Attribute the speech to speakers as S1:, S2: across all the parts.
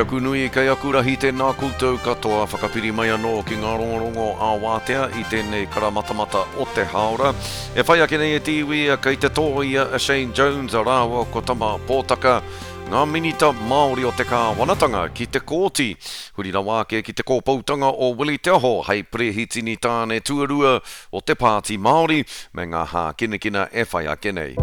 S1: aku nui kei aku rahi tēnā koutou katoa whakapiri mai anō ki ngā rongorongo a Wātea I tēnei karamatamata o te haora. E whai ake nei e tiwi kei te tōia a Shane Jones a rāua ko tama pōtaka ngā minita Māori o te kāwanatanga ki te kōti. Huri rawa ke ki te kōpautanga o Willie Te Aho hei prehitini tāne tuarua o te pāti Māori me ngā hā kinekina e whai ake nei.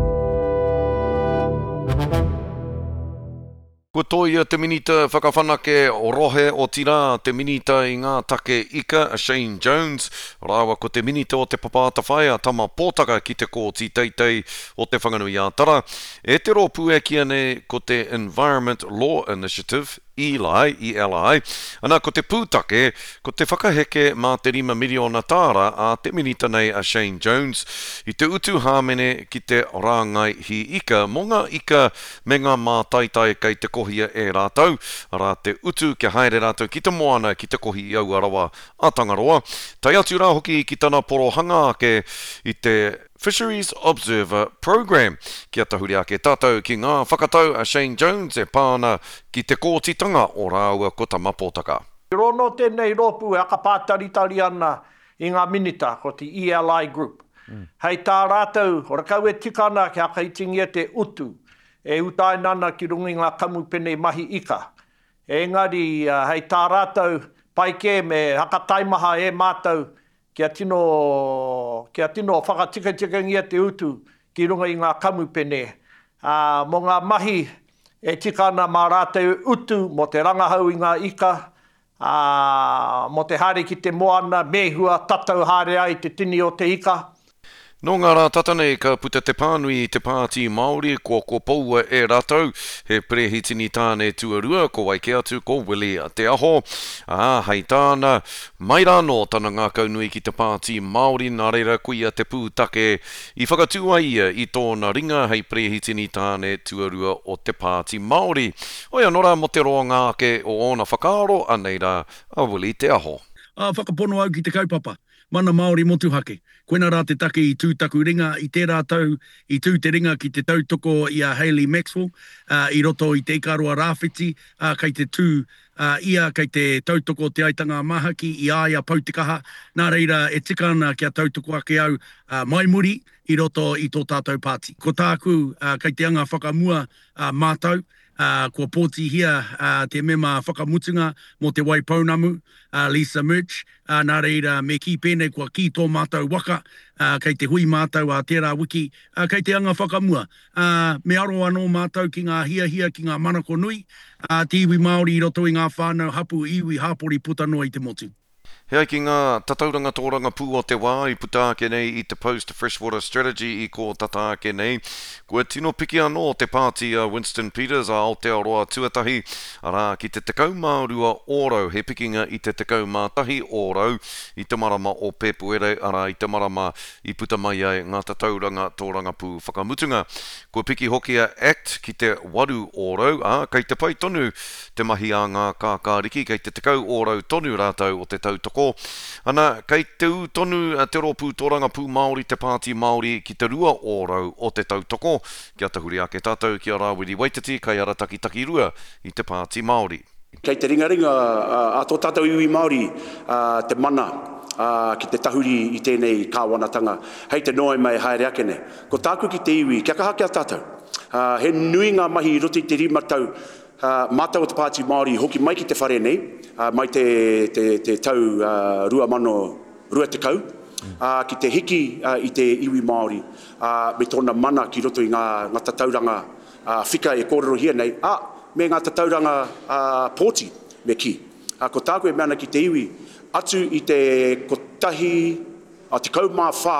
S1: Kua toia te minita whakawhanake o rohe o tira te minita I ngā take ika a Shane Jones. Rāua ko te minita o te papata whai a tama pōtaka ki te kōti teitei o te whanganui a tara. E te rōpū e kia nei ko te Environment Law Initiative, ELI, ana ko te pūtake, ko te whakaheke mā te 5 miliona tāra a te minita nei a Shane Jones I te utu hāmene ki te rāngai hi ika, monga ika me ngā mātaitai kei te kohia e rātau, rā te utu ke haere rātau ki te moana ki te kohi I au arawa a Tangaroa. Tai atu rā hoki ki tana porohanga ake I te Fisheries Observer Program. Kia tahuri ake tātou ki ngā whakatau a Shane Jones e pāna ki te kōtitanga o rāua ko tama pōtaka.
S2: Rono tēnei rōpū e akapātaritari ana I ngā minita ko te ELI Group. Hei tā rātou, ora kau e tikana ki aka itingia te utu, e utai nana ki rungi ngā kamu pene mahi ika. Engari, hei tā rātou, pai ke me haka taimaha e mātou, kia tino whakatika-tika-ngia te utu ki runga I ngā kamu pene. Mo ngā mahi e tikana mā rātou utu mo te rangahau I ngā ika, mo te haere ki te moana, mehua, tatau haere ai te tini o te ika.
S1: No ngā rā tatanei ka puta te pānui te pāti Māori ko paua e rātou he prehitini tāne tuarua ko waike atu ko Willie Te Aho. Hei tāna mai rāno tana ngā kaunui ki te pāti Māori nā reira kuia te pūtake I whakatua ia I tōna ringa hei prehitini tāne tuarua o te pāti Māori. Oia nora mo te roa ngā ke o ona whakaaro anei rā a Willie Te Aho.
S3: Whakapono au ki te kaupapa. Mana Māori motuhake. Koena rā te take I tūtaku ringa, I tērā tau, I tū te ringa ki te tautoko I a Hayley Maxwell, I roto I te ikarua rāwhiti, kei te tū ia kei te tautoko te aitanga mahaki, I aia pautikaha, nā reira e tika ana kia tautoko ake au mai muri I roto I tō tātou pāti. Ko tāku kei te anga whakamua mātau, kua pōti hia te mema whakamutunga mo te Waipounamu, Lisa Murch, nā reira me ki pēnei kua ki tō mātau waka, kei te hui mātau a tērā wiki, kei te anga whakamua. Me aro anō mātau ki ngā hia ki ngā manako nui, te iwi Māori I roto I ngā whānau hapu iwi hāpori puta noa I te motu.
S1: Hei ki ngā tatauranga tōranga pū o te wā I puta ake nei I te Post Freshwater Strategy I ko tata ake nei. Kua tino piki anō te pāti a Winston Peters a Aotearoa tuatahi arā ki te tekau mārua ōrau he pikinga I te tekau mātahi ōrau I te marama o Pepuere arā I te marama I puta mai ai ngā tatauranga tōranga pū whakamutunga. Kua piki hoki a ACT ki te waru ōrau kei te pai tonu te mahi a ngā kākāriki kei te tekau ōrau tonu rātau o te tautoko. Ana, kei te u tonu te rōpū tōranga pū Māori te pāti Māori ki te rua ōrau o te tautoko. Kia tahuri ake tātou ki a Rawiri Waititi kai ara taki rua I te pāti Māori.
S4: Kei te ringaringa a tō tātou iwi Māori te mana ki te tahuri I tēnei kāwanatanga. Hei te noe mai haere ake ne. Ko tāku ki te iwi, kia kaha kia tātou. He nui ngā mahi I roto I te rimatau mātau o te pāti Māori hoki mai ki te whare nei, mai te tau rua te kau, ki te hiki I te iwi Māori, me tōna mana ki roto I ngā tatauranga whika e kōrero hia nei, me ngā tatauranga pōti me ki. Ko tāku e meana ki te iwi, atu I te kotahi, te kaumā whā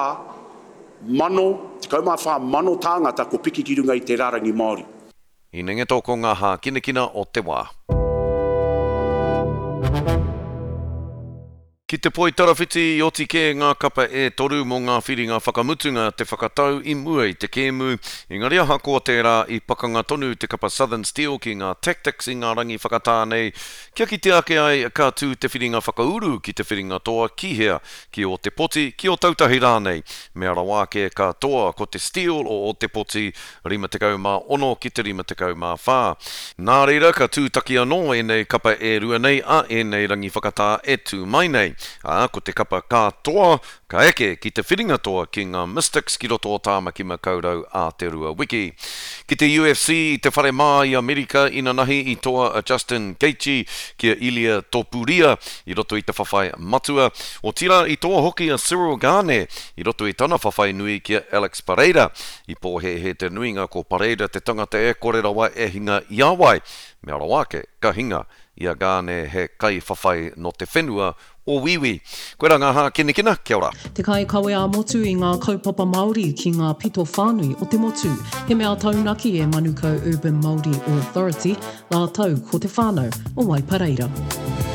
S4: mano tāngata ko piki ki runga I te rārangi Māori.
S1: I nenge tōko ngā hā kinekina o te wā. Ki te poi tarawhiti i oti ke ngā kapa e toru mō ngā whiringa whakamutunga te whakatau i mua i te kēmu. I ngā rea hako tērā i pakanga tonu te kapa Southern Steel ki ngā tactics i ngā rangi whakatānei. Kia ki te ake ai ka tū te whiringa whakauru ki te whiringa toa kihea ki o te poti ki o tautahi rānei. Mea rawa ke ka toa ko te steel o te poti 56 ki te 54. Nā reira ka tūtaki anō e nei kapa e rua nei a e nei rangi whakatā e tū mai nei. Ko te kapa ka toa, ka eke ki te whiringa toa ki ngā Mystics ki roto o tāmaki makaurau a te rua wiki. Ki te UFC i te whare mā i Amerika ina nahi i toa a Justin Gaethje ki a Ilia Topuria i roto i te whawhai matua. O tira i toa hoki a Cyril Gane i roto i tana whawhai nui ki a Alex Pereira. I pōhe he te nuinga ko Pereira te tangata e kore rawa e hinga i awai. Mea rawa ke ka hinga i a Gane he kai whawhai no te whenua o wiwi. Koe rā ngā hā kina, kia ora.
S5: Te kai kawe a motu i ngā kaupapa Māori ki ngā pito whānui o te motu. He mea taunaki e Manukau Urban Māori Authority, la tau ko te whānau o Waipareira.